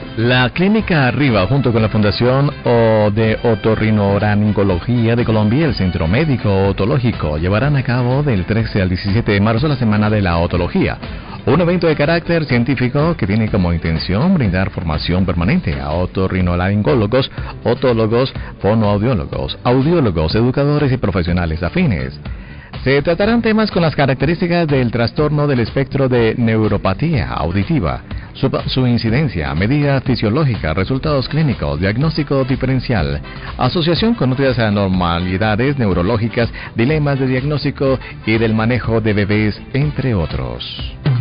La Clínica Arriba, junto con la Fundación de Otorrinolaringología de Colombia y el Centro Médico Otológico, llevarán a cabo del 13 al 17 de marzo la Semana de la Otología, un evento de carácter científico que tiene como intención brindar formación permanente a otorrinolaringólogos, otólogos, fonoaudiólogos, audiólogos, educadores y profesionales afines. Se tratarán temas con las características del trastorno del espectro de neuropatía auditiva, su incidencia, medidas fisiológicas, resultados clínicos, diagnóstico diferencial, asociación con otras anormalidades neurológicas, dilemas de diagnóstico y del manejo de bebés, entre otros.